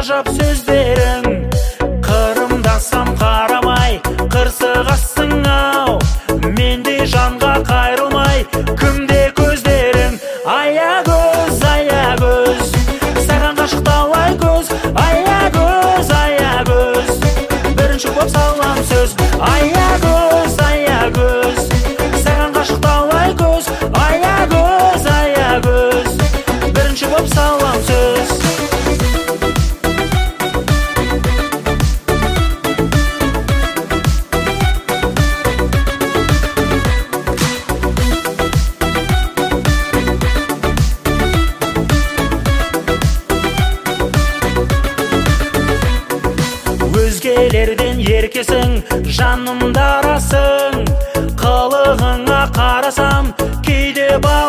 ғажап сөздерің. Қырымдасам қарамай, қырсығасың ау, менде жанға қайрылмай, кімде көздерің. Аягөз, аягөз, саған ғашықтау айкөз. Аягөз, аягөз, бірінші боп салам сөз. Аягөз, аягөз, саған ғашықтау айкөз. Аягөз, аягөз, бірінші боп салам сөз. Өзгелерден еркесің, жанымда арасың. Қылығыңа қарасам, кейде